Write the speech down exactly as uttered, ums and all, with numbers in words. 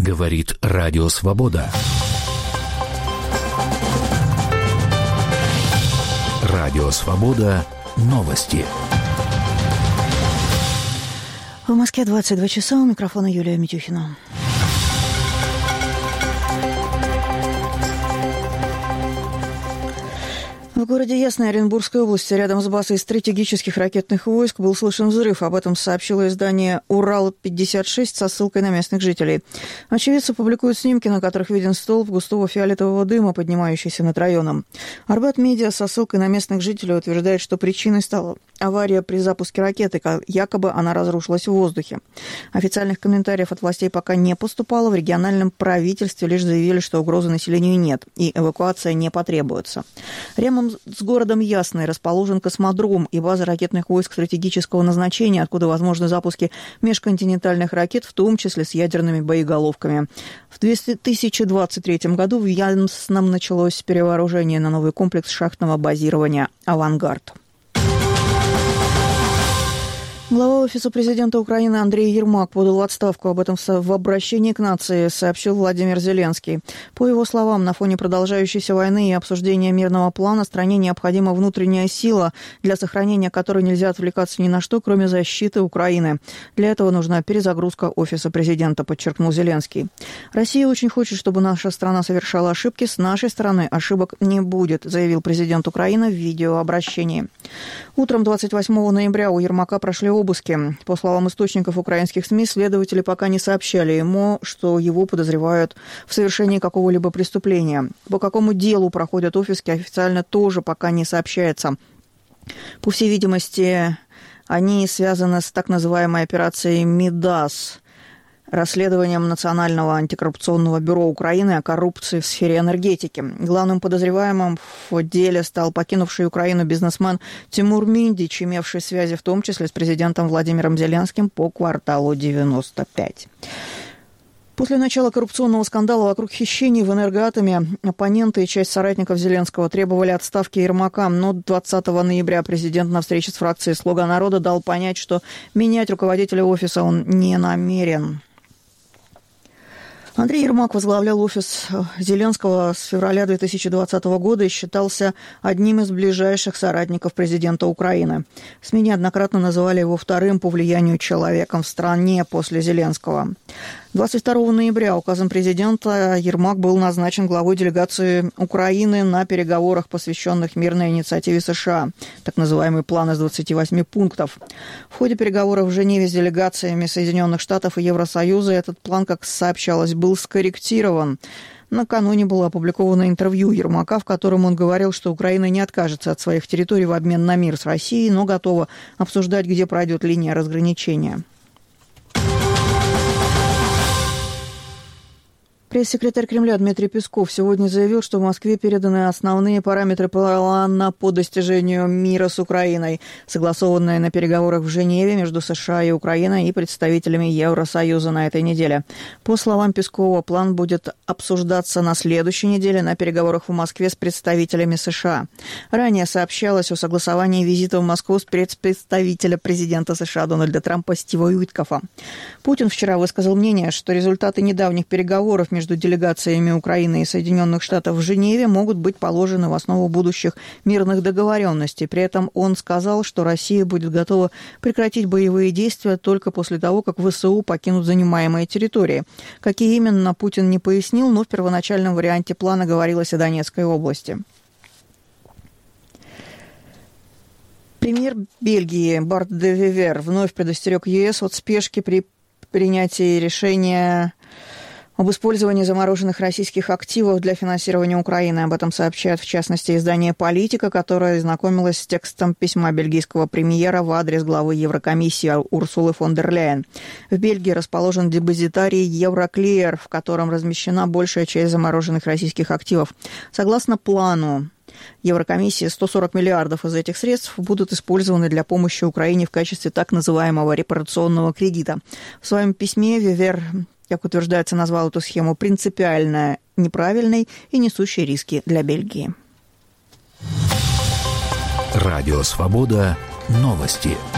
Говорит Радио Свобода. Радио Свобода. Новости. В Москве двадцать два часа. У микрофона Юлия Митюхина. В городе Ясной Оренбургской области, рядом с базой стратегических ракетных войск, был слышен взрыв. Об этом сообщило издание «Урал пятьдесят шесть» со ссылкой на местных жителей. Очевидцы публикуют снимки, на которых виден столб густого фиолетового дыма, поднимающийся над районом. Арбат Медиа со ссылкой на местных жителей утверждает, что причиной стала авария при запуске ракеты, якобы она разрушилась в воздухе. Официальных комментариев от властей пока не поступало. В региональном правительстве лишь заявили, что угрозы населению нет и эвакуация не потребуется. Рядом с городом Ясной расположен космодром и база ракетных войск стратегического назначения, откуда возможны запуски межконтинентальных ракет, в том числе с ядерными боеголовками. В две тысячи двадцать третьем году в Ясном началось перевооружение на новый комплекс шахтного базирования «Авангард». Глава Офиса президента Украины Андрей Ермак подал в отставку. Об этом в обращении к нации сообщил Владимир Зеленский. По его словам, на фоне продолжающейся войны и обсуждения мирного плана стране необходима внутренняя сила, для сохранения которой нельзя отвлекаться ни на что, кроме защиты Украины. Для этого нужна перезагрузка Офиса президента, подчеркнул Зеленский. Россия очень хочет, чтобы наша страна совершала ошибки. С нашей стороны ошибок не будет, заявил президент Украины в видеообращении. Утром двадцать восьмого ноября у Ермака прошли обыски. По словам источников украинских СМИ, следователи пока не сообщали ему, что его подозревают в совершении какого-либо преступления. По какому делу проходят обыски, официально тоже пока не сообщается. По всей видимости, они связаны с так называемой операцией «Мидас», расследованием Национального антикоррупционного бюро Украины о коррупции в сфере энергетики. Главным подозреваемым в деле стал покинувший Украину бизнесмен Тимур Миндич, имевший связи в том числе с президентом Владимиром Зеленским по кварталу девяносто пять. После начала коррупционного скандала вокруг хищений в «Энергоатоме» оппоненты и часть соратников Зеленского требовали отставки Ермака, но двадцатого ноября президент на встрече с фракцией «Слуга народа» дал понять, что менять руководителя офиса он не намерен. Андрей Ермак возглавлял офис Зеленского с февраля две тысячи двадцатого года и считался одним из ближайших соратников президента Украины. СМИ неоднократно называли его вторым по влиянию человеком в стране после Зеленского. двадцать второго ноября указом президента Ермак был назначен главой делегации Украины на переговорах, посвященных мирной инициативе США, так называемый план из двадцати восьми пунктов. В ходе переговоров в Женеве с делегациями Соединенных Штатов и Евросоюза этот план, как сообщалось, был скорректирован. Накануне было опубликовано интервью Ермака, в котором он говорил, что Украина не откажется от своих территорий в обмен на мир с Россией, но готова обсуждать, где пройдет линия разграничения. Пресс-секретарь Кремля Дмитрий Песков сегодня заявил, что в Москве переданы основные параметры плана по достижению мира с Украиной, согласованные на переговорах в Женеве между США и Украиной и представителями Евросоюза на этой неделе. По словам Пескова, план будет обсуждаться на следующей неделе на переговорах в Москве с представителями США. Ранее сообщалось о согласовании визита в Москву спецпредставителя президента США Дональда Трампа Стива Уиткофа. Путин вчера высказал мнение, что результаты недавних переговоров между делегациями Украины и Соединенных Штатов в Женеве могут быть положены в основу будущих мирных договоренностей. При этом он сказал, что Россия будет готова прекратить боевые действия только после того, как ВСУ покинут занимаемые территории. Какие именно, Путин не пояснил, но в первоначальном варианте плана говорилось о Донецкой области. Премьер Бельгии Барт де Вивер вновь предостерег ЕС от спешки при принятии решения об использовании замороженных российских активов для финансирования Украины. Об этом сообщает, в частности, издание «Политика», которое знакомилось с текстом письма бельгийского премьера в адрес главы Еврокомиссии Урсулы фон дер Ляйен. В Бельгии расположен депозитарий Евроклир, в котором размещена большая часть замороженных российских активов. Согласно плану Еврокомиссии, сто сорок миллиардов из этих средств будут использованы для помощи Украине в качестве так называемого репарационного кредита. В своем письме Вивер, как утверждается, назвал эту схему принципиально неправильной и несущей риски для Бельгии. Радио «Свобода». Новости.